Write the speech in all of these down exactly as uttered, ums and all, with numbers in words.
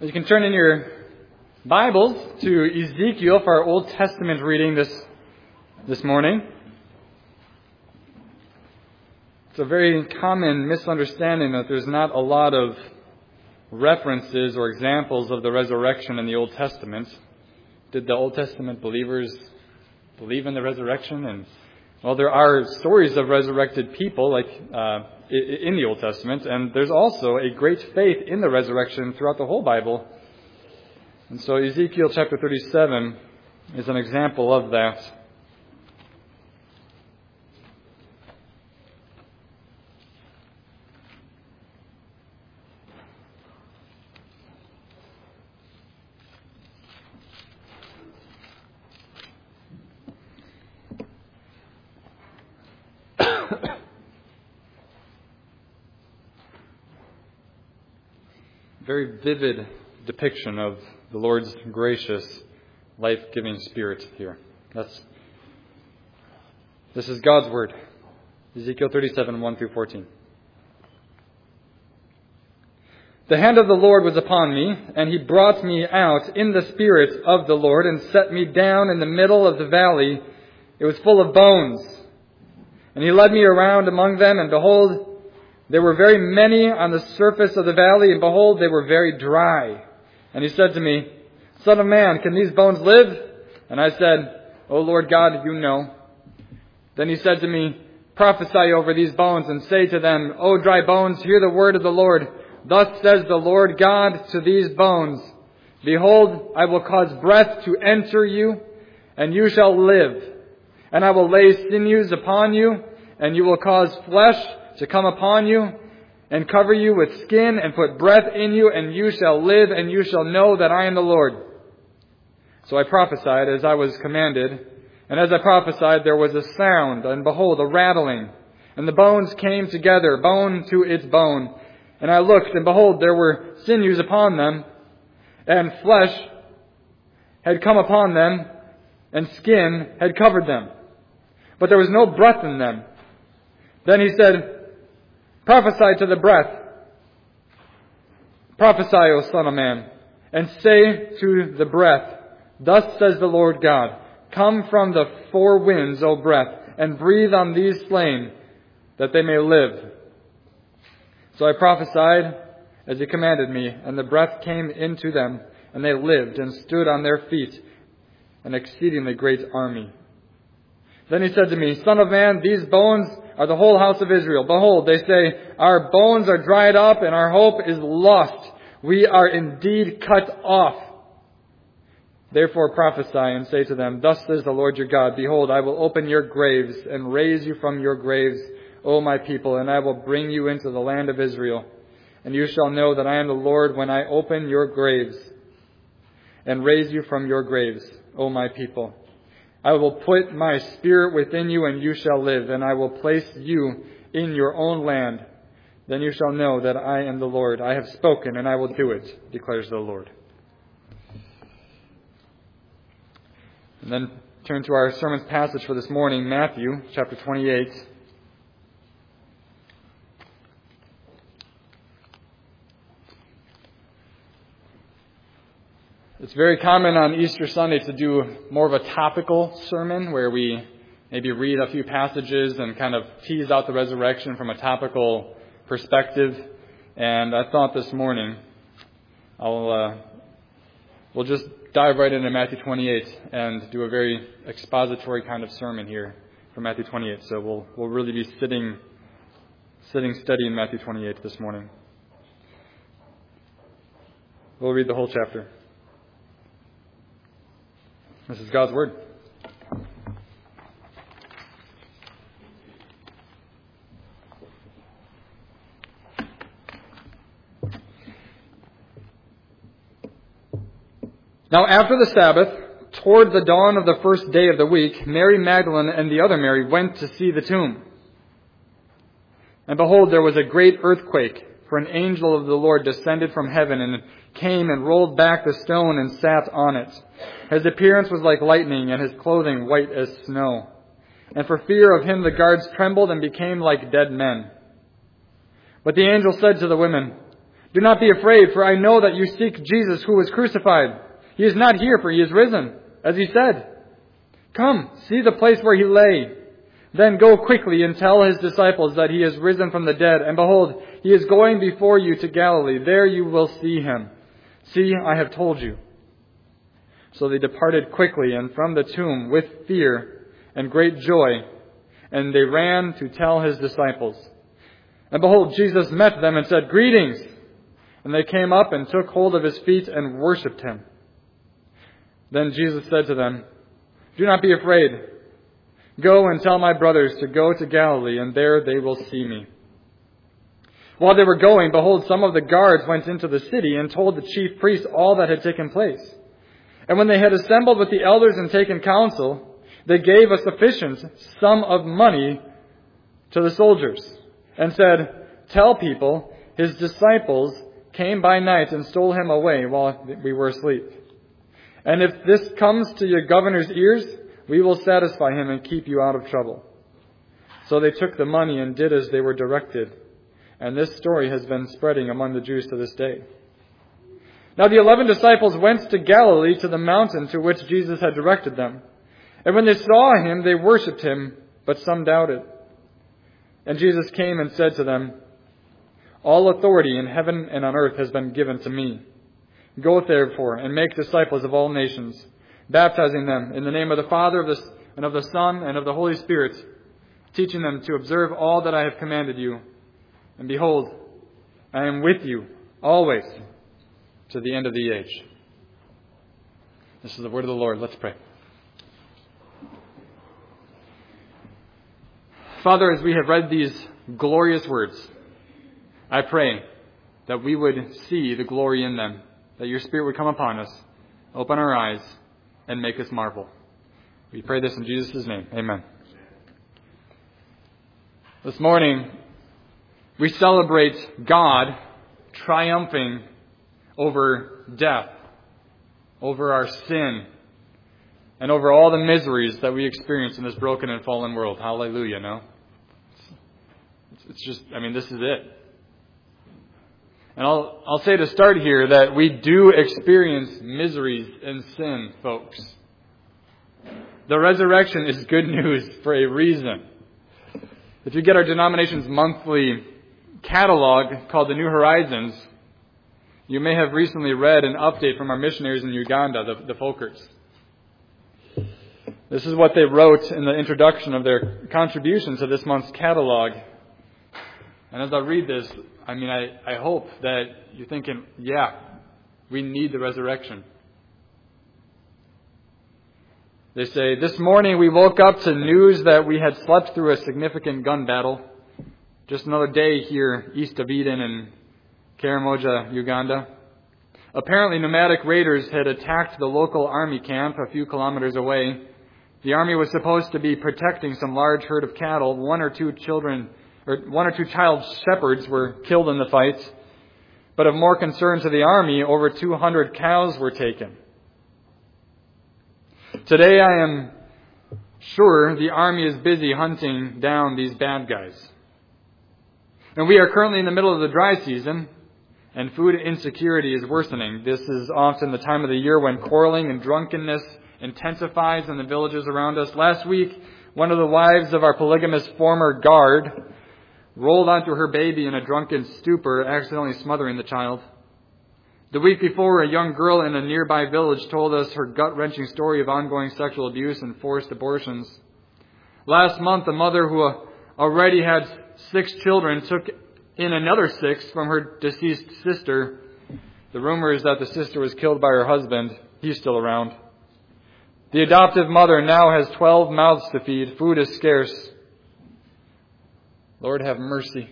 You can turn in your Bibles to Ezekiel for our Old Testament reading this, this morning. It's a very common misunderstanding that there's not a lot of references or examples of the resurrection in the Old Testament. Did the Old Testament believers believe in the resurrection? And well, there are stories of resurrected people like uh, in the Old Testament, and there's also a great faith in the resurrection throughout the whole Bible. And so Ezekiel chapter thirty-seven is an example of that. Very vivid depiction of the Lord's gracious, life-giving Spirit here. That's this is God's word. Ezekiel thirty-seven, one through fourteen. The hand of the Lord was upon me, and he brought me out in the Spirit of the Lord, and set me down in the middle of the valley. It was full of bones. And he led me around among them, and behold, there were very many on the surface of the valley, and behold, they were very dry. And he said to me, Son of man, can these bones live? And I said, O Lord God, you know. Then he said to me, Prophesy over these bones, and say to them, O dry bones, hear the word of the Lord. Thus says the Lord God to these bones, Behold, I will cause breath to enter you, and you shall live. And I will lay sinews upon you, and you will cause flesh to come upon you, and cover you with skin, and put breath in you, and you shall live, and you shall know that I am the Lord. So I prophesied as I was commanded, and as I prophesied there was a sound, and behold, a rattling, and the bones came together, bone to its bone. And I looked, and behold, there were sinews upon them, and flesh had come upon them, and skin had covered them. But there was no breath in them. Then he said, Prophesy to the breath. Prophesy, O Son of Man, and say to the breath, Thus says the Lord God, Come from the four winds, O breath, and breathe on these slain, that they may live. So I prophesied as he commanded me, and the breath came into them, and they lived and stood on their feet, an exceedingly great army. Then he said to me, Son of man, these bones are the whole house of Israel. Behold, they say, Our bones are dried up, and our hope is lost. We are indeed cut off. Therefore prophesy and say to them, Thus says the Lord your God, Behold, I will open your graves and raise you from your graves, O my people, and I will bring you into the land of Israel. And you shall know that I am the Lord when I open your graves and raise you from your graves, O my people. I will put my spirit within you, and you shall live, and I will place you in your own land. Then you shall know that I am the Lord. I have spoken, and I will do it, declares the Lord. And then turn to our sermon's passage for this morning, Matthew chapter twenty-eight. It's very common on Easter Sunday to do more of a topical sermon where we maybe read a few passages and kind of tease out the resurrection from a topical perspective. And I thought this morning I'll uh, we'll just dive right into Matthew twenty-eight and do a very expository kind of sermon here from Matthew twenty-eight. So we'll we'll really be sitting sitting steady in Matthew twenty-eight this morning. We'll read the whole chapter. This is God's Word. Now after the Sabbath, toward the dawn of the first day of the week, Mary Magdalene and the other Mary went to see the tomb. And behold, there was a great earthquake, for an angel of the Lord descended from heaven and came and rolled back the stone and sat on it. His appearance was like lightning, and his clothing white as snow. And for fear of him the guards trembled and became like dead men. But the angel said to the women, Do not be afraid, for I know that you seek Jesus who was crucified. He is not here, for he is risen, as he said. Come, see the place where he lay. Then go quickly and tell his disciples that he is risen from the dead. And behold, he is going before you to Galilee. There you will see him. See, I have told you. So they departed quickly and from the tomb with fear and great joy. And they ran to tell his disciples. And behold, Jesus met them and said, Greetings! And they came up and took hold of his feet and worshipped him. Then Jesus said to them, Do not be afraid. Go and tell my brothers to go to Galilee, and there they will see me. While they were going, behold, some of the guards went into the city and told the chief priests all that had taken place. And when they had assembled with the elders and taken counsel, they gave a sufficient sum of money to the soldiers, and said, Tell people, his disciples came by night and stole him away while we were asleep. And if this comes to your governor's ears, we will satisfy him and keep you out of trouble. So they took the money and did as they were directed. And this story has been spreading among the Jews to this day. Now the eleven disciples went to Galilee, to the mountain to which Jesus had directed them. And when they saw him, they worshipped him, but some doubted. And Jesus came and said to them, All authority in heaven and on earth has been given to me. Go therefore and make disciples of all nations, baptizing them in the name of the Father of the, and of the Son and of the Holy Spirit, teaching them to observe all that I have commanded you. And behold, I am with you always to the end of the age. This is the word of the Lord. Let's pray. Father, as we have read these glorious words, I pray that we would see the glory in them, that your Spirit would come upon us, open our eyes, and make us marvel. We pray this in Jesus' name. Amen. This morning, we celebrate God triumphing over death, over our sin, and over all the miseries that we experience in this broken and fallen world. Hallelujah, no? It's, it's just, I mean, this is it. And I'll, I'll say to start here that we do experience miseries and sin, folks. The resurrection is good news for a reason. If you get our denomination's monthly catalog called The New Horizons, you may have recently read an update from our missionaries in Uganda, the, the Folkers. This is what they wrote in the introduction of their contribution to this month's catalog. And as I read this, I mean, I, I hope that you're thinking, yeah, we need the resurrection. They say, this morning we woke up to news that we had slept through a significant gun battle. Just another day here east of Eden in Karamoja, Uganda. Apparently nomadic raiders had attacked the local army camp a few kilometers away. The army was supposed to be protecting some large herd of cattle. One or two children, or one or two child shepherds were killed in the fight. But of more concern to the army, over two hundred cows were taken. Today I am sure the army is busy hunting down these bad guys. And we are currently in the middle of the dry season, and food insecurity is worsening. This is often the time of the year when quarreling and drunkenness intensifies in the villages around us. Last week, one of the wives of our polygamous former guard rolled onto her baby in a drunken stupor, accidentally smothering the child. The week before, a young girl in a nearby village told us her gut-wrenching story of ongoing sexual abuse and forced abortions. Last month, a mother who already had six children took in another six from her deceased sister. The rumor is that the sister was killed by her husband. He's still around. The adoptive mother now has twelve mouths to feed. Food is scarce. Lord, have mercy.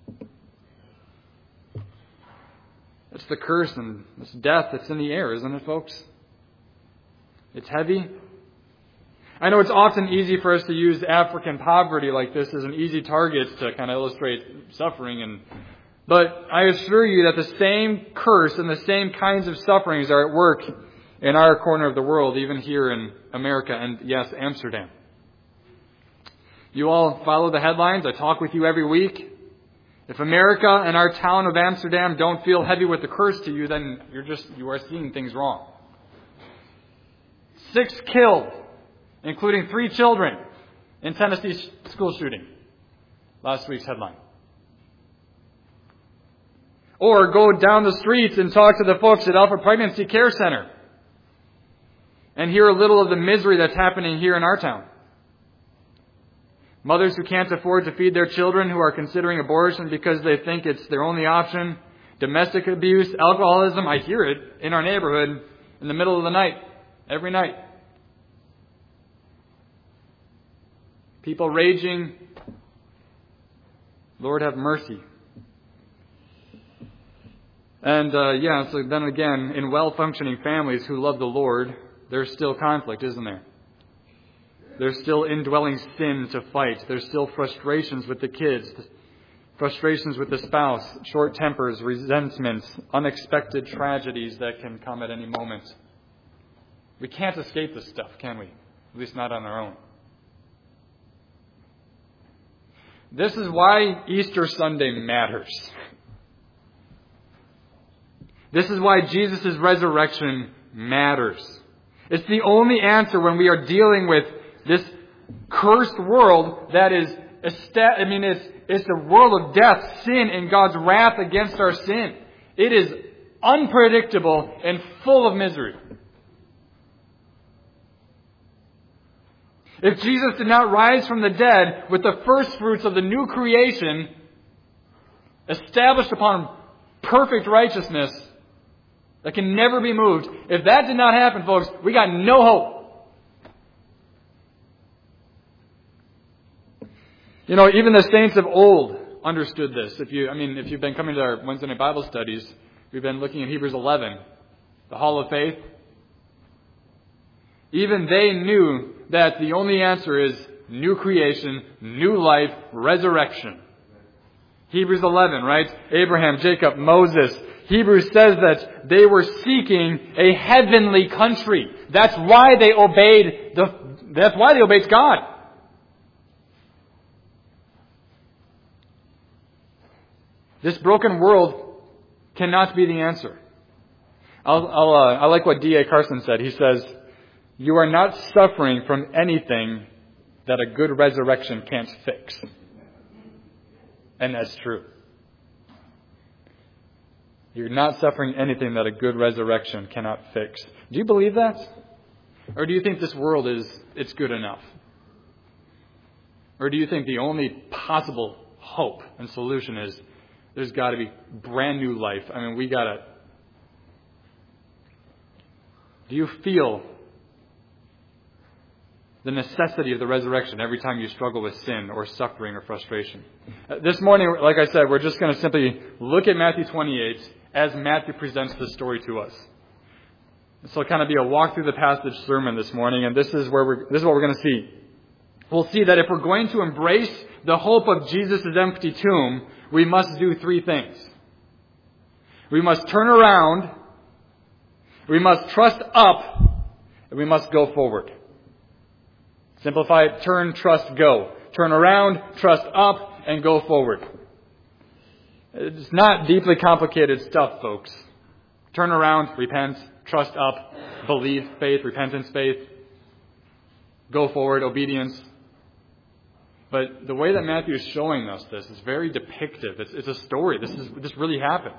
It's the curse and this death that's in the air, isn't it, folks? It's heavy. I know it's often easy for us to use African poverty like this as an easy target to kind of illustrate suffering. and But I assure you that the same curse and the same kinds of sufferings are at work in our corner of the world, even here in America and, yes, Amsterdam. You all follow the headlines. I talk with you every week. If America and our town of Amsterdam don't feel heavy with the curse to you, then you're just, you are seeing things wrong. Six killed, including three children, in Tennessee school shooting. Last week's headline. Or go down the streets and talk to the folks at Alpha Pregnancy Care Center and hear a little of the misery that's happening here in our town. Mothers who can't afford to feed their children, who are considering abortion because they think it's their only option. Domestic abuse, alcoholism. I hear it in our neighborhood in the middle of the night, every night. People raging. Lord have mercy. And uh, yeah, so then again, in well-functioning families who love the Lord, there's still conflict, isn't there? There's still indwelling sin to fight. There's still frustrations with the kids, frustrations with the spouse, short tempers, resentments, unexpected tragedies that can come at any moment. We can't escape this stuff, can we? At least not on our own. This is why Easter Sunday matters. This is why Jesus' resurrection matters. It's the only answer when we are dealing with this cursed world that is, I mean, it's, it's the world of death, sin, and God's wrath against our sin. It is unpredictable and full of misery. If Jesus did not rise from the dead with the first fruits of the new creation, established upon perfect righteousness that can never be moved, if that did not happen, folks, we got no hope. You know, even the saints of old understood this. If you, I mean, if you've been coming to our Wednesday night Bible studies, we've been looking at Hebrews eleven, the Hall of Faith. Even they knew that the only answer is new creation, new life, resurrection. Hebrews eleven, right? Abraham, Jacob, Moses. Hebrews says that they were seeking a heavenly country. That's why they obeyed the, that's why they obeyed God. This broken world cannot be the answer. I'll, I'll, uh, I like what D A Carson said. He says, "You are not suffering from anything that a good resurrection can't fix." And that's true. You're not suffering anything that a good resurrection cannot fix. Do you believe that? Or do you think this world is, it's good enough? Or do you think the only possible hope and solution is there's got to be brand new life? I mean, we got to... Do you feel the necessity of the resurrection every time you struggle with sin or suffering or frustration? Uh, this morning, like I said, we're just going to simply look at Matthew twenty-eight as Matthew presents the story to us. This will kind of be a walk through the passage sermon this morning, and this is where we're, this is what we're going to see. We'll see that if we're going to embrace the hope of Jesus' empty tomb, we must do three things. We must turn around, we must trust up, and we must go forward. Simplify it: turn, trust, go. Turn around, trust up, and go forward. It's not deeply complicated stuff, folks. Turn around, repent, trust up, believe, faith, repentance, faith. Go forward, obedience. But the way that Matthew is showing us this is very depictive. It's, it's a story. This is this really happened.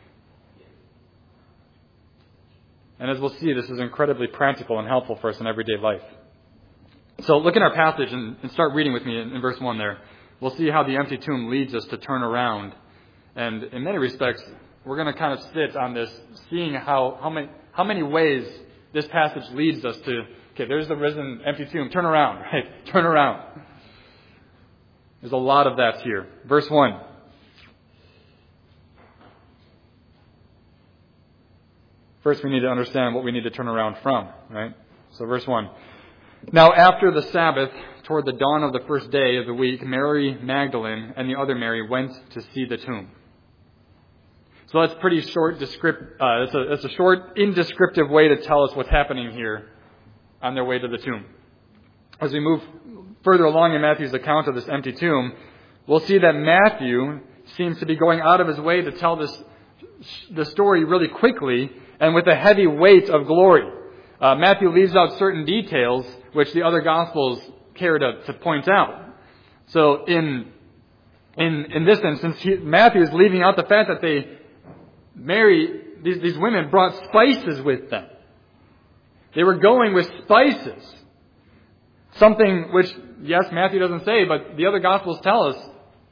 And as we'll see, this is incredibly practical and helpful for us in everyday life. So look in our passage and, and start reading with me in, in verse one there. We'll see how the empty tomb leads us to turn around. And in many respects, we're going to kind of sit on this, seeing how, how many how many ways this passage leads us to, okay, there's the risen empty tomb. Turn around, right? Turn around. There's a lot of that here. Verse one. First, we need to understand what we need to turn around from, right? So verse one. Now after the Sabbath, toward the dawn of the first day of the week, Mary Magdalene and the other Mary went to see the tomb. So that's pretty short, descript, uh, it's, a, it's a short, indescriptive way to tell us what's happening here on their way to the tomb. As we move further along in Matthew's account of this empty tomb, we'll see that Matthew seems to be going out of his way to tell this the story really quickly and with a heavy weight of glory. Uh, Matthew leaves out certain details which the other Gospels care to, to point out. So in in in this instance, he, Matthew is leaving out the fact that they Mary, these, these women brought spices with them. They were going with spices. Something which, yes, Matthew doesn't say, but the other Gospels tell us.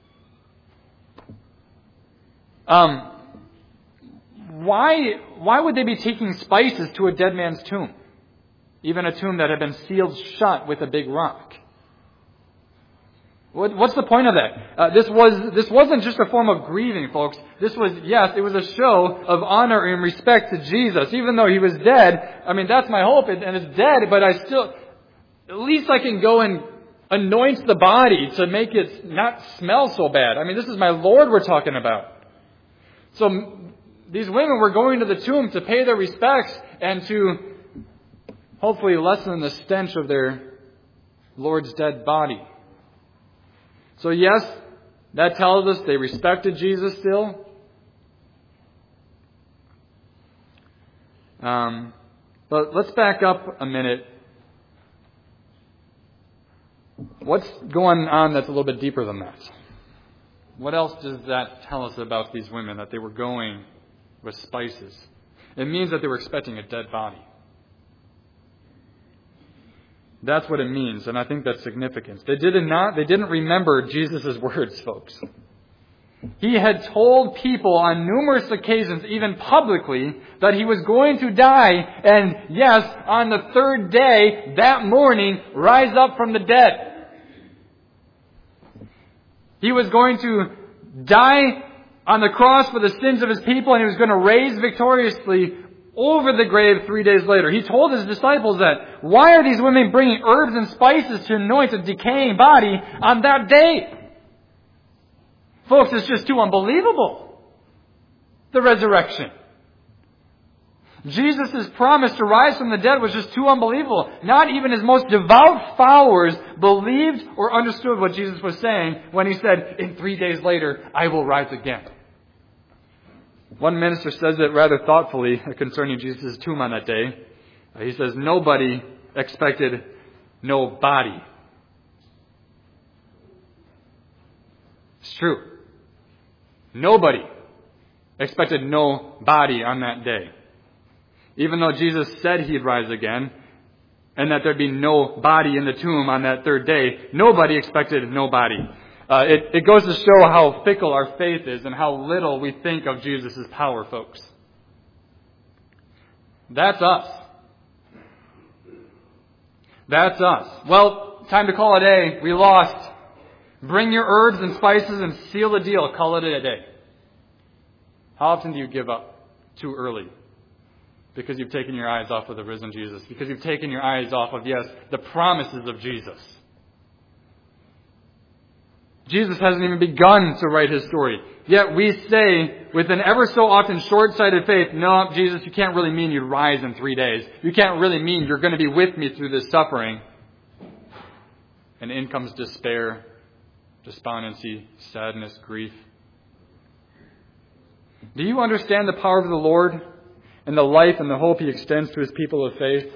Um, why, why would they be taking spices to a dead man's tomb? Even a tomb that had been sealed shut with a big rock. What, what's the point of that? Uh, this was this wasn't just a form of grieving, folks. This was, yes, it was a show of honor and respect to Jesus. Even though he was dead, I mean, that's my hope, and it's dead, but I still, at least I can go and anoint the body to make it not smell so bad. I mean, this is my Lord we're talking about. So these women were going to the tomb to pay their respects and to hopefully lessen the stench of their Lord's dead body. So yes, that tells us they respected Jesus still. Um, but let's back up a minute. What's going on that's a little bit deeper than that? What else does that tell us about these women, that they were going with spices? It means that they were expecting a dead body. That's what it means, and I think that's significant. They did not, they didn't remember Jesus' words, folks. He had told people on numerous occasions, even publicly, that he was going to die, and yes, on the third day, that morning, rise up from the dead. He was going to die on the cross for the sins of his people, and he was going to raise victoriously over the grave three days later. He told his disciples that, why are these women bringing herbs and spices to anoint a decaying body on that day? Folks, it's just too unbelievable. The resurrection. Jesus' promise to rise from the dead was just too unbelievable. Not even his most devout followers believed or understood what Jesus was saying when he said, in three days later, I will rise again. One minister says it rather thoughtfully concerning Jesus' tomb on that day. He says, nobody expected no body. It's true. Nobody expected no body on that day. Even though Jesus said he'd rise again, and that there'd be no body in the tomb on that third day, nobody expected no body. Uh, it, it goes to show how fickle our faith is and how little we think of Jesus' power, folks. That's us. That's us. Well, time to call it a day. We lost. Bring your herbs and spices and seal the deal. Call it a day. How often do you give up too early? Because you've taken your eyes off of the risen Jesus. Because you've taken your eyes off of, yes, the promises of Jesus. Jesus hasn't even begun to write his story. Yet we say, with an ever so often short-sighted faith, no, Jesus, you can't really mean you'd rise in three days. You can't really mean you're going to be with me through this suffering. And in comes despair, despondency, sadness, grief. Do you understand the power of the Lord and the life and the hope he extends to his people of faith?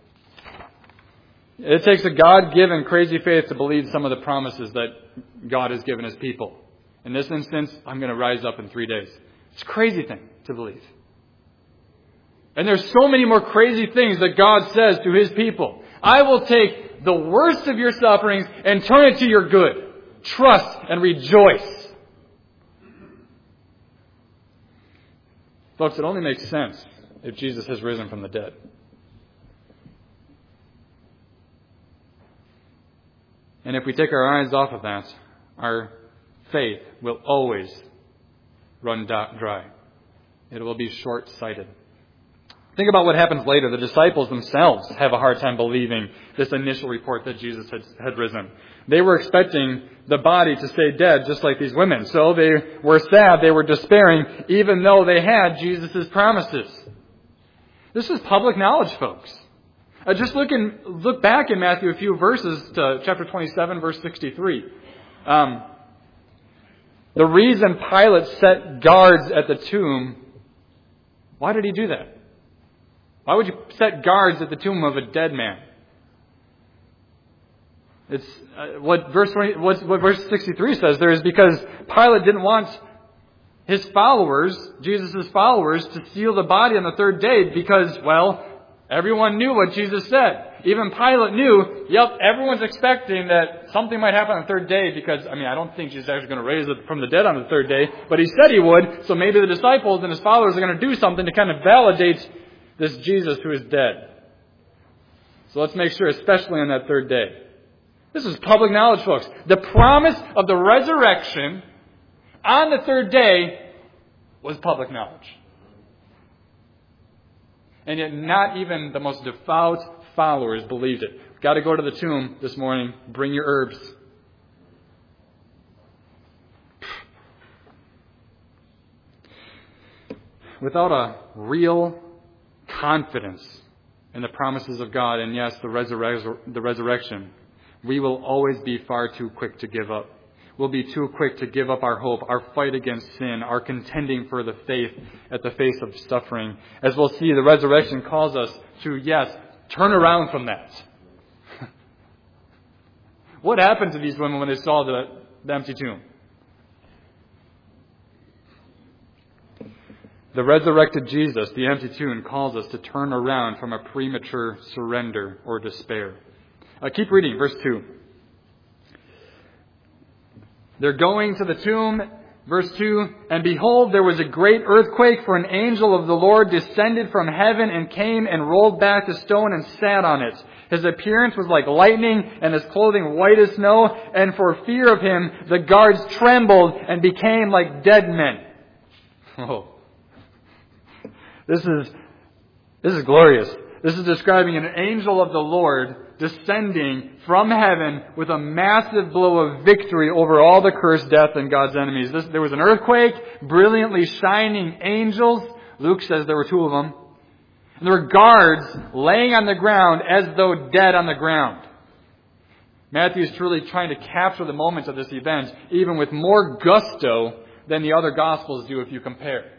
It takes a God-given crazy faith to believe some of the promises that God has given his people. In this instance, I'm going to rise up in three days. It's a crazy thing to believe. And there's so many more crazy things that God says to his people. I will take the worst of your sufferings and turn it to your good. Trust and rejoice. Folks, it only makes sense if Jesus has risen from the dead. And if we take our eyes off of that, our faith will always run dry. It will be short-sighted. Think about what happens later. The disciples themselves have a hard time believing this initial report that Jesus had, had risen. They were expecting the body to stay dead just like these women. So they were sad, they were despairing, even though they had Jesus' promises. This is public knowledge, folks. Uh, just look in, look back in Matthew a few verses to chapter twenty-seven, verse sixty-three. Um, The reason Pilate set guards at the tomb, why did he do that? Why would you set guards at the tomb of a dead man? It's uh, what verse twenty, what, what verse sixty-three says there is because Pilate didn't want his followers, Jesus' followers, to steal the body on the third day because, well, everyone knew what Jesus said. Even Pilate knew, yep, everyone's expecting that something might happen on the third day because, I mean, I don't think Jesus is actually going to raise it from the dead on the third day, but he said he would, so maybe the disciples and his followers are going to do something to kind of validate this Jesus who is dead. So let's make sure, especially on that third day. This is public knowledge, folks. The promise of the resurrection on the third day was public knowledge. And yet not even the most devout followers believed it. Got to go to the tomb this morning. Bring your herbs. Without a real confidence in the promises of God and, yes, the, resurre- the resurrection, we will always be far too quick to give up. We'll be too quick to give up our hope, our fight against sin, our contending for the faith at the face of suffering. As we'll see, the resurrection calls us to, yes, turn around from that. What happened to these women when they saw the, the empty tomb? The resurrected Jesus, the empty tomb, calls us to turn around from a premature surrender or despair. Uh, keep reading, verse two. They're going to the tomb, verse two, and behold, there was a great earthquake, for an angel of the Lord descended from heaven and came and rolled back the stone and sat on it. His appearance was like lightning, and his clothing white as snow, and for fear of him, the guards trembled and became like dead men. Oh. This is, this is glorious. This is describing an angel of the Lord descending from heaven with a massive blow of victory over all the cursed, death, and God's enemies. This, there was an earthquake, brilliantly shining angels. Luke says there were two of them. And there were guards laying on the ground as though dead on the ground. Matthew is truly trying to capture the moments of this event, even with more gusto than the other Gospels do if you compare.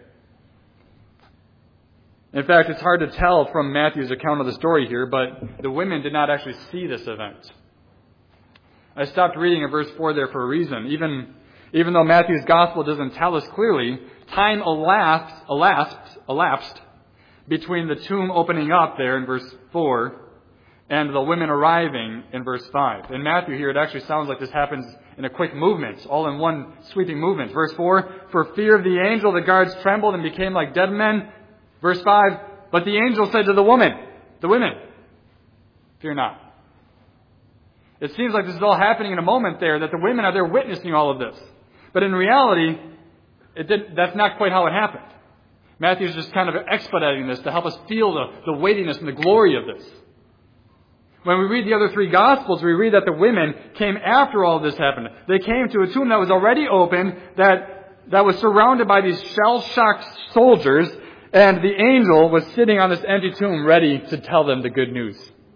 In fact, it's hard to tell from Matthew's account of the story here, but the women did not actually see this event. I stopped reading at verse four there for a reason. Even, even though Matthew's Gospel doesn't tell us clearly, time elapsed, elapsed, elapsed between the tomb opening up there in verse four and the women arriving in verse five. In Matthew here, it actually sounds like this happens in a quick movement, all in one sweeping movement. Verse four, for fear of the angel, the guards trembled and became like dead men. Verse five, but the angel said to the woman, the women, fear not. It seems like this is all happening in a moment there, that the women are there witnessing all of this. But in reality, it did, that's not quite how it happened. Matthew's just kind of expediting this to help us feel the, the weightiness and the glory of this. When we read the other three Gospels, we read that the women came after all of this happened. They came to a tomb that was already open, that, that was surrounded by these shell-shocked soldiers, and the angel was sitting on this empty tomb ready to tell them the good news.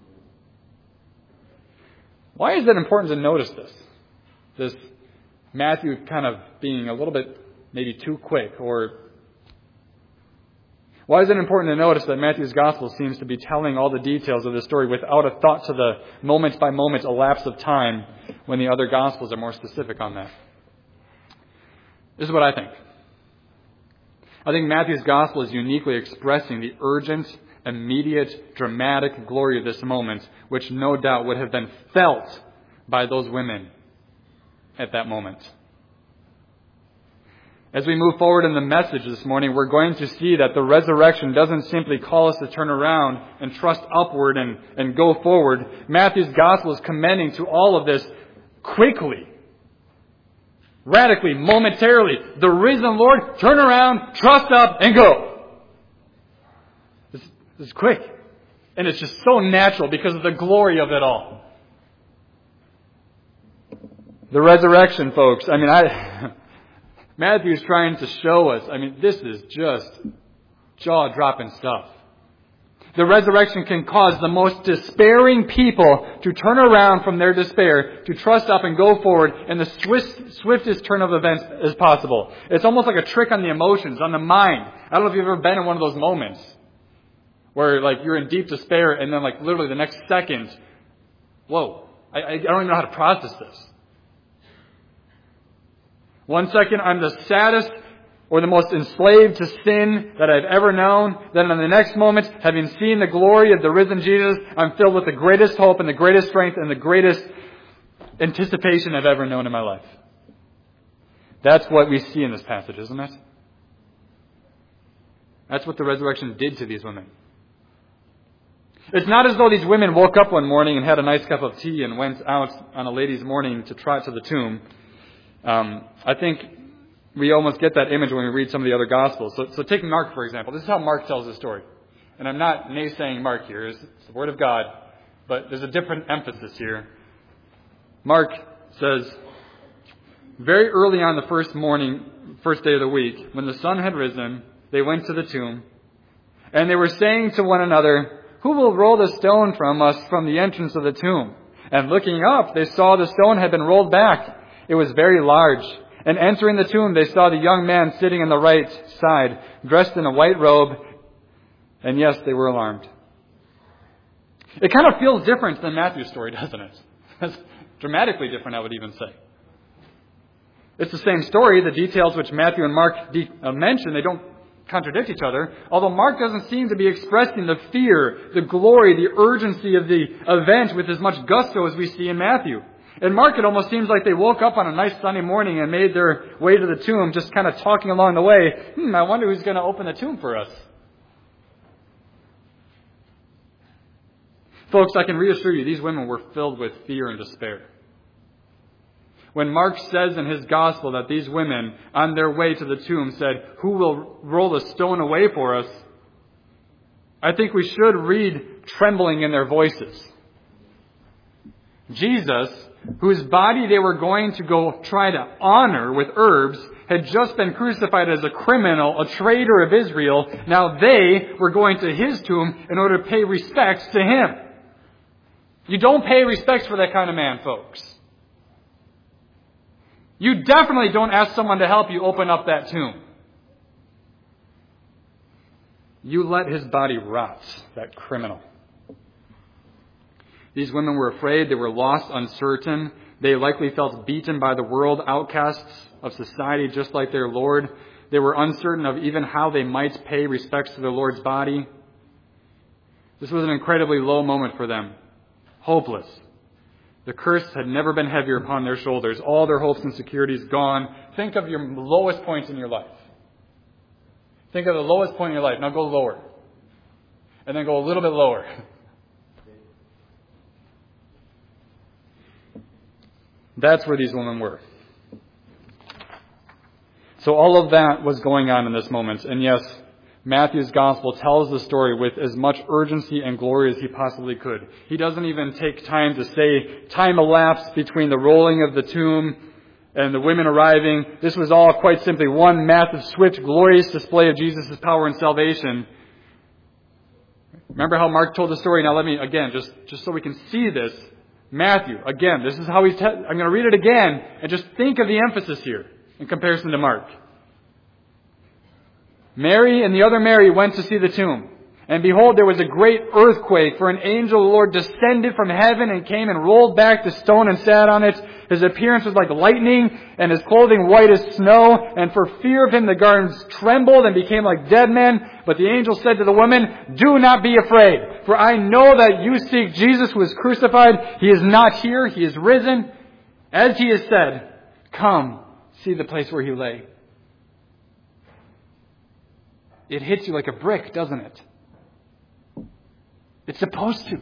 Why is it important to notice this? This Matthew kind of being a little bit maybe too quick, or why is it important to notice that Matthew's Gospel seems to be telling all the details of the story without a thought to the moment-by-moment elapse of time when the other Gospels are more specific on that? This is what I think. I think Matthew's Gospel is uniquely expressing the urgent, immediate, dramatic glory of this moment, which no doubt would have been felt by those women at that moment. As we move forward in the message this morning, we're going to see that the resurrection doesn't simply call us to turn around and trust upward and, and go forward. Matthew's Gospel is commending to all of this quickly, radically, momentarily. The risen Lord, turn around, trust up, and go. This, this is quick. And it's just so natural because of the glory of it all. The resurrection, folks. I mean, I... Matthew's trying to show us, I mean, this is just jaw-dropping stuff. The resurrection can cause the most despairing people to turn around from their despair, to trust up and go forward in the swift, swiftest turn of events as possible. It's almost like a trick on the emotions, on the mind. I don't know if you've ever been in one of those moments where like you're in deep despair and then like literally the next second, whoa, I, I don't even know how to process this. One second I'm the saddest or the most enslaved to sin that I've ever known. Then in the next moment, having seen the glory of the risen Jesus, I'm filled with the greatest hope and the greatest strength and the greatest anticipation I've ever known in my life. That's what we see in this passage, isn't it? That's what the resurrection did to these women. It's not as though these women woke up one morning and had a nice cup of tea and went out on a ladies' morning to trot to the tomb. Um, I think we almost get that image when we read some of the other Gospels. So, so take Mark, for example. This is how Mark tells the story. And I'm not naysaying Mark here. It's the Word of God. But there's a different emphasis here. Mark says, very early on the first morning, first day of the week, when the sun had risen, they went to the tomb. And they were saying to one another, who will roll the stone from us from the entrance of the tomb? And looking up, they saw the stone had been rolled back. It was very large. And entering the tomb, they saw the young man sitting on the right side, dressed in a white robe. And yes, they were alarmed. It kind of feels different than Matthew's story, doesn't it? It's dramatically different, I would even say. It's the same story. The details which Matthew and Mark de- uh, mention, they don't contradict each other. Although Mark doesn't seem to be expressing the fear, the glory, the urgency of the event with as much gusto as we see in Matthew. In Mark, it almost seems like they woke up on a nice sunny morning and made their way to the tomb, just kind of talking along the way. Hmm, I wonder who's going to open the tomb for us. Folks, I can reassure you, these women were filled with fear and despair. When Mark says in his gospel that these women, on their way to the tomb, said, who will roll the stone away for us? I think we should read trembling in their voices. Jesus, whose body they were going to go try to honor with herbs, had just been crucified as a criminal, a traitor of Israel. Now they were going to his tomb in order to pay respects to him. You don't pay respects for that kind of man, folks. You definitely don't ask someone to help you open up that tomb. You let his body rot, that criminal. These women were afraid. They were lost, uncertain. They likely felt beaten by the world, outcasts of society, just like their Lord. They were uncertain of even how they might pay respects to their Lord's body. This was an incredibly low moment for them. Hopeless. The curse had never been heavier upon their shoulders. All their hopes and securities gone. Think of your lowest points in your life. Think of the lowest point in your life. Now go lower. And then go a little bit lower. That's where these women were. So all of that was going on in this moment. And yes, Matthew's gospel tells the story with as much urgency and glory as he possibly could. He doesn't even take time to say time elapsed between the rolling of the tomb and the women arriving. This was all quite simply one massive, swift, glorious display of Jesus' power and salvation. Remember how Mark told the story? Now let me, again, just, just so we can see this. Matthew, again, this is how he's... Te- I'm going to read it again, and just think of the emphasis here in comparison to Mark. Mary and the other Mary went to see the tomb. And behold, there was a great earthquake, for an angel of the Lord descended from heaven and came and rolled back the stone and sat on it. His appearance was like lightning, and his clothing white as snow. And for fear of him, the gardens trembled and became like dead men. But the angel said to the woman, do not be afraid, for I know that you seek Jesus who was crucified. He is not here, he is risen. As he has said, come, see the place where he lay. It hits you like a brick, doesn't it? It's supposed to.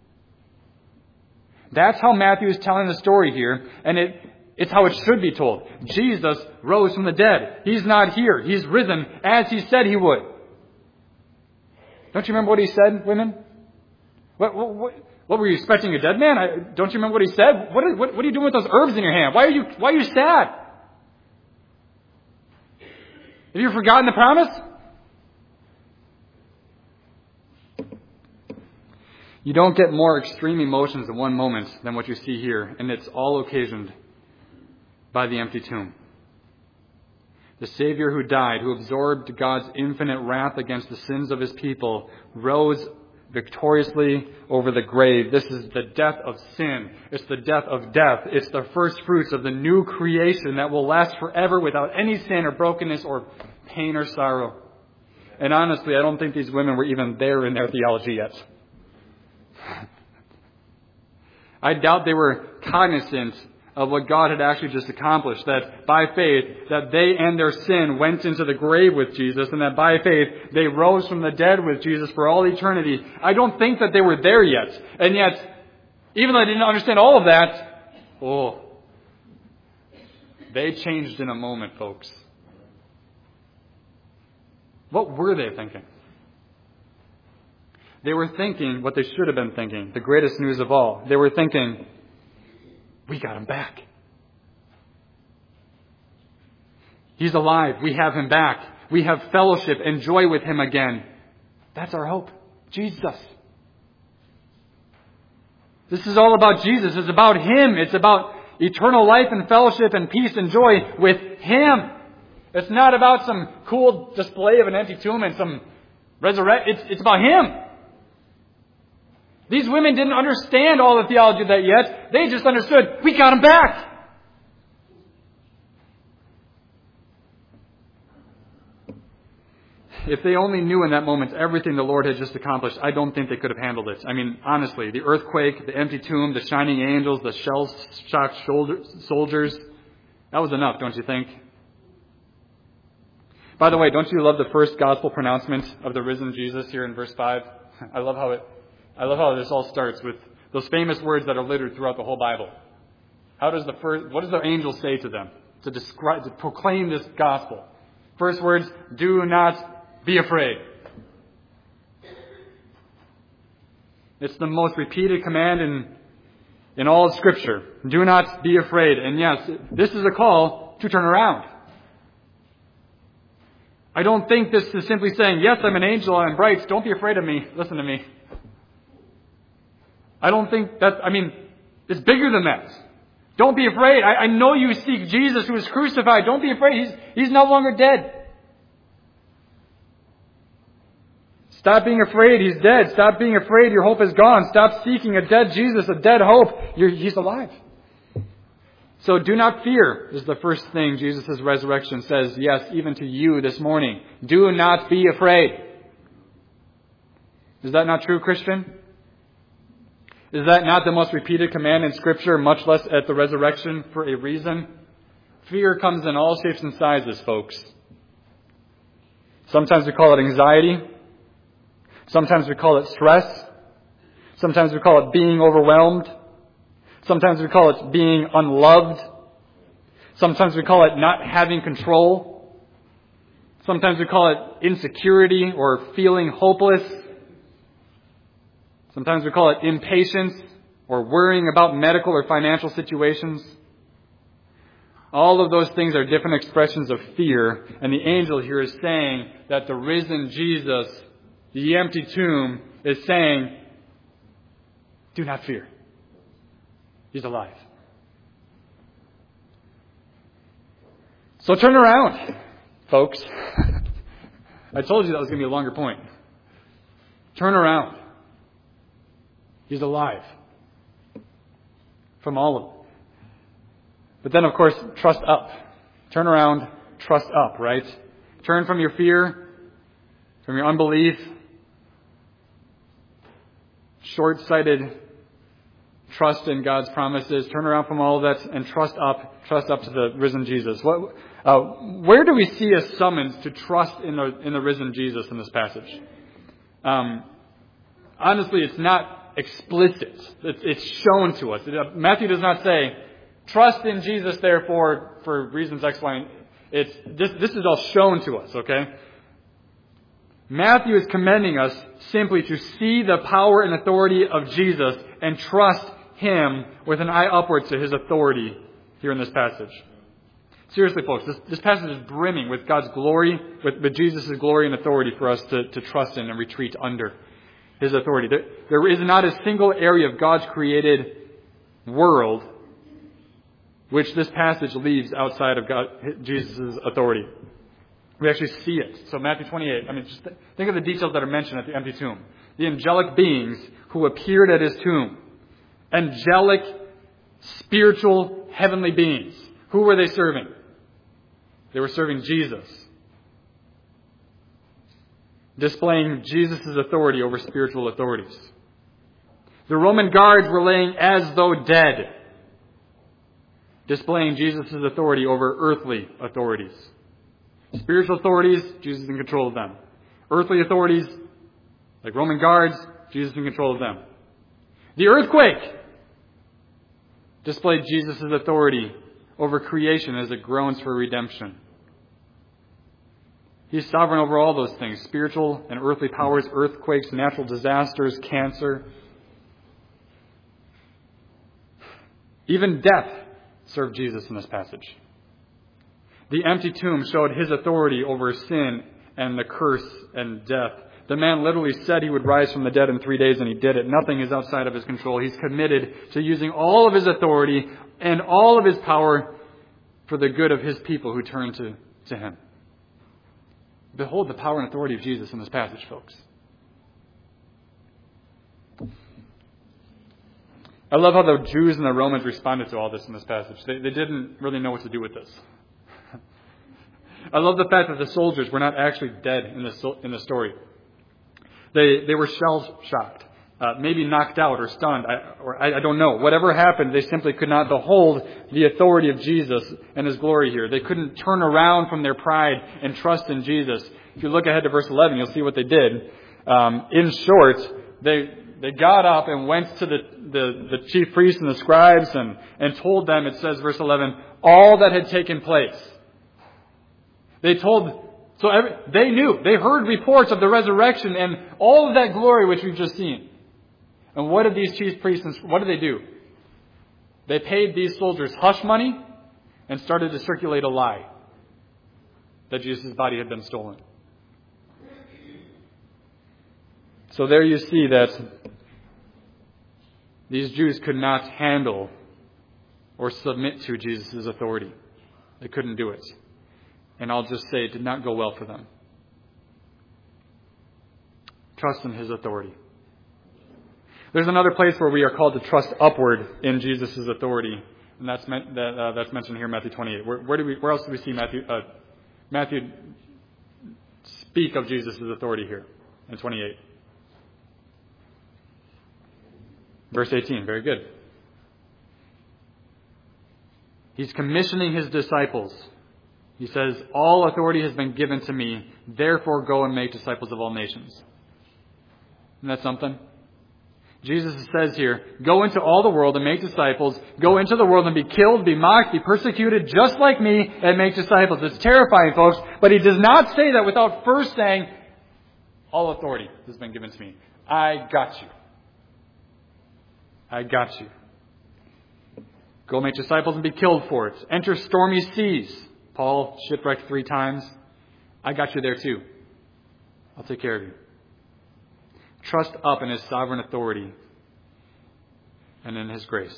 That's how Matthew is telling the story here, and it, it's how it should be told. Jesus rose from the dead. He's not here. He's risen as he said he would. Don't you remember what he said, women? What, what, what, what were you expecting, a dead man? I, don't you remember what he said? What, what, what are you doing with those herbs in your hand? Why are you, why are you sad? Have you forgotten the promise? You don't get more extreme emotions in one moment than what you see here, and it's all occasioned by the empty tomb. The Savior who died, who absorbed God's infinite wrath against the sins of his people, rose victoriously over the grave. This is the death of sin. It's the death of death. It's the first fruits of the new creation that will last forever without any sin or brokenness or pain or sorrow. And honestly, I don't think these women were even there in their theology yet. I doubt they were cognizant of what God had actually just accomplished, that by faith, that they and their sin went into the grave with Jesus, and that by faith, they rose from the dead with Jesus for all eternity. I don't think that they were there yet. And yet, even though I didn't understand all of that, oh, they changed in a moment, folks. What were they thinking? They were thinking what they should have been thinking, the greatest news of all. They were thinking, we got him back. He's alive. We have him back. We have fellowship and joy with him again. That's our hope. Jesus. This is all about Jesus. It's about him. It's about eternal life and fellowship and peace and joy with him. It's not about some cool display of an empty tomb and some resurrection. It's, it's about him. These women didn't understand all the theology of that yet. They just understood, we got him back. If they only knew in that moment everything the Lord had just accomplished, I don't think they could have handled it. I mean, honestly, the earthquake, the empty tomb, the shining angels, the shell-shocked soldiers, that was enough, don't you think? By the way, don't you love the first gospel pronouncement of the risen Jesus here in verse five? I love how it I love how this all starts with those famous words that are littered throughout the whole Bible. How does the first, what does the angel say to them to describe, to proclaim this gospel? First words, do not be afraid. It's the most repeated command in, in all of Scripture. Do not be afraid. And yes, this is a call to turn around. I don't think this is simply saying, yes, I'm an angel and I'm bright. Don't be afraid of me. Listen to me. I don't think that, I mean, it's bigger than that. Don't be afraid. I, I know you seek Jesus who was crucified. Don't be afraid. He's, he's no longer dead. Stop being afraid. He's dead. Stop being afraid. Your hope is gone. Stop seeking a dead Jesus, a dead hope. You're, he's alive. So do not fear is the first thing Jesus' resurrection says, yes, even to you this morning. Do not be afraid. Is that not true, Christian? Is that not the most repeated command in Scripture, much less at the resurrection, for a reason? Fear comes in all shapes and sizes, folks. Sometimes we call it anxiety. Sometimes we call it stress. Sometimes we call it being overwhelmed. Sometimes we call it being unloved. Sometimes we call it not having control. Sometimes we call it insecurity or feeling hopeless. Sometimes we call it impatience or worrying about medical or financial situations. All of those things are different expressions of fear. And the angel here is saying that the risen Jesus, the empty tomb, is saying, do not fear. He's alive. So turn around, folks. I told you that was going to be a longer point. Turn around. He's alive. From all of it. But then, of course, trust up. Turn around, trust up, right? Turn from your fear, from your unbelief, short-sighted trust in God's promises. Turn around from all of that and trust up. Trust up to the risen Jesus. What, uh, where do we see a summons to trust in the in the risen Jesus in this passage? Um, honestly, it's not explicit. It's, it's shown to us. Matthew does not say, trust in Jesus, therefore, for reasons X, Y, and it's this. This is all shown to us. Okay. Matthew is commending us simply to see the power and authority of Jesus and trust him with an eye upwards to his authority here in this passage. Seriously, folks, this, this passage is brimming with God's glory, with, with Jesus' glory and authority for us to, to trust in and retreat under. His authority. There, there is not a single area of God's created world which this passage leaves outside of God, Jesus' authority. We actually see it. So Matthew twenty-eight, I mean, just think of the details that are mentioned at the empty tomb. The angelic beings who appeared at his tomb. Angelic, spiritual, heavenly beings. Who were they serving? They were serving Jesus. Displaying Jesus' authority over spiritual authorities. The Roman guards were laying as though dead. Displaying Jesus' authority over earthly authorities. Spiritual authorities, Jesus in control of them. Earthly authorities, like Roman guards, Jesus in control of them. The earthquake displayed Jesus' authority over creation as it groans for redemption. He's sovereign over all those things. Spiritual and earthly powers, earthquakes, natural disasters, cancer. Even death served Jesus in this passage. The empty tomb showed his authority over sin and the curse and death. The man literally said he would rise from the dead in three days, and he did it. Nothing is outside of his control. He's committed to using all of his authority and all of his power for the good of his people who turn to, to him. Behold the power and authority of Jesus in this passage, folks. I love how the Jews and the Romans responded to all this in this passage. They, they didn't really know what to do with this. I love the fact that the soldiers were not actually dead in the, in the story. They, they were shell-shocked, uh, maybe knocked out or stunned, I, or I, I don't know. Whatever happened, they simply could not behold the authority of Jesus and His glory here. They couldn't turn around from their pride and trust in Jesus. If you look ahead to verse eleven, you'll see what they did. Um, in short, they they got up and went to the, the, the chief priests and the scribes and, and told them, it says, verse eleven, all that had taken place. They told... So every, they knew. They heard reports of the resurrection and all of that glory which we've just seen. And what did these chief priests, what did they do? They paid these soldiers hush money and started to circulate a lie that Jesus' body had been stolen. So there you see that these Jews could not handle or submit to Jesus' authority. They couldn't do it. And I'll just say it did not go well for them. Trust in His authority. There's another place where we are called to trust upward in Jesus' authority, and that's meant, that, uh, that's mentioned here in Matthew twenty-eight. Where, where do we? Where else do we see Matthew uh, Matthew speak of Jesus' authority here in twenty-eight? Verse eighteen. Very good. He's commissioning His disciples. He says, all authority has been given to me, therefore go and make disciples of all nations. Isn't that something? Jesus says here, go into all the world and make disciples. Go into the world and be killed, be mocked, be persecuted just like me and make disciples. It's terrifying, folks. But He does not say that without first saying, all authority has been given to me. I got you. I got you. Go make disciples and be killed for it. Enter stormy seas. Paul shipwrecked three times. I got you there too. I'll take care of you. Trust up in His sovereign authority and in His grace.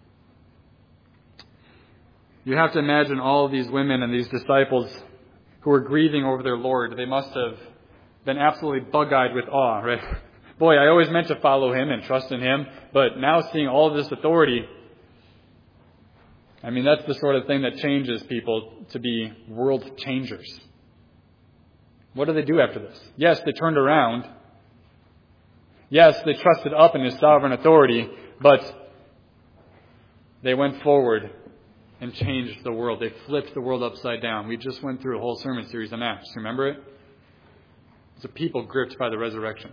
You have to imagine all of these women and these disciples who were grieving over their Lord. They must have been absolutely bug-eyed with awe, right? Boy, I always meant to follow Him and trust in Him, but now seeing all of this authority, I mean, that's the sort of thing that changes people to be world changers. What do they do after this? Yes, they turned around. Yes, they trusted up in His sovereign authority, but they went forward and changed the world. They flipped the world upside down. We just went through a whole sermon series on Acts. Remember it? It's a people gripped by the resurrection.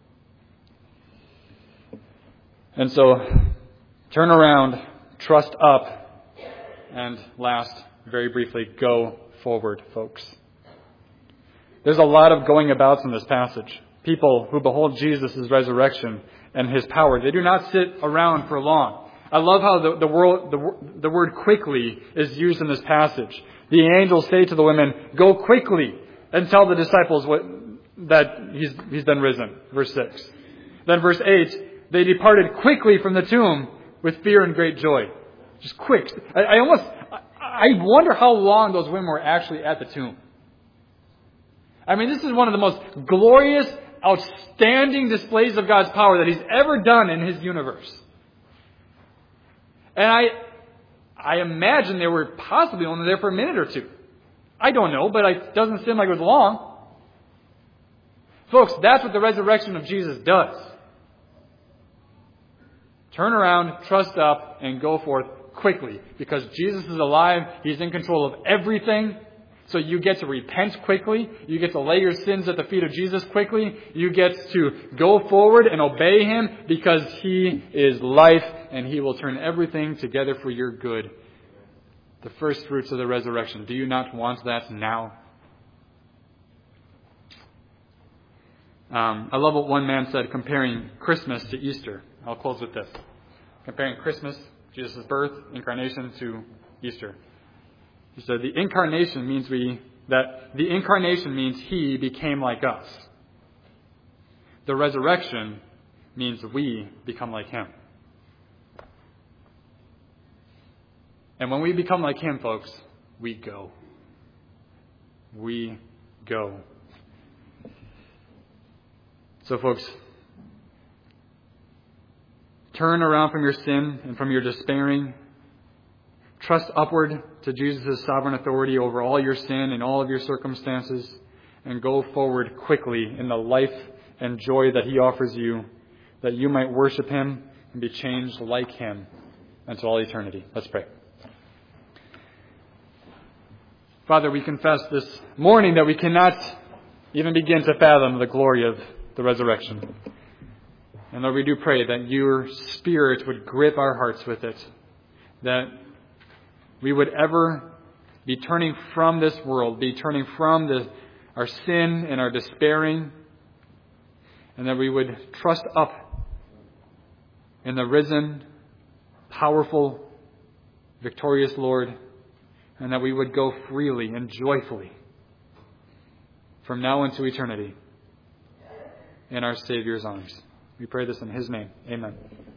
And so, turn around, trust up, and last, very briefly, go forward, folks. There's a lot of going abouts in this passage. People who behold Jesus' resurrection and His power, they do not sit around for long. I love how the, the, world, the, the word quickly is used in this passage. The angels say to the women, go quickly and tell the disciples what, that he's, he's been risen. Verse six. Then verse eight, they departed quickly from the tomb with fear and great joy. Just quick. I, I almost, I wonder how long those women were actually at the tomb. I mean, this is one of the most glorious, outstanding displays of God's power that He's ever done in His universe. And I, I imagine they were possibly only there for a minute or two. I don't know, but it doesn't seem like it was long. Folks, that's what the resurrection of Jesus does. Turn around, trust up, and go forth quickly. Because Jesus is alive. He's in control of everything. So you get to repent quickly. You get to lay your sins at the feet of Jesus quickly. You get to go forward and obey Him because He is life and He will turn everything together for your good. The first fruits of the resurrection. Do you not want that now? Um, I love what one man said comparing Christmas to Easter. I'll close with this. Comparing Christmas, Jesus' birth, incarnation, to Easter. He said the incarnation means we that the incarnation means He became like us. The resurrection means we become like Him. And when we become like Him, folks, we go. We go. So, folks, turn around from your sin and from your despairing. Trust upward to Jesus' sovereign authority over all your sin and all of your circumstances, and go forward quickly in the life and joy that He offers you, that you might worship Him and be changed like Him unto all eternity. Let's pray. Father, we confess this morning that we cannot even begin to fathom the glory of the resurrection. And Lord, we do pray that your Spirit would grip our hearts with it, that we would ever be turning from this world, be turning from the, our sin and our despairing, and that we would trust up in the risen, powerful, victorious Lord, and that we would go freely and joyfully from now into eternity in our Savior's arms. We pray this in His name. Amen.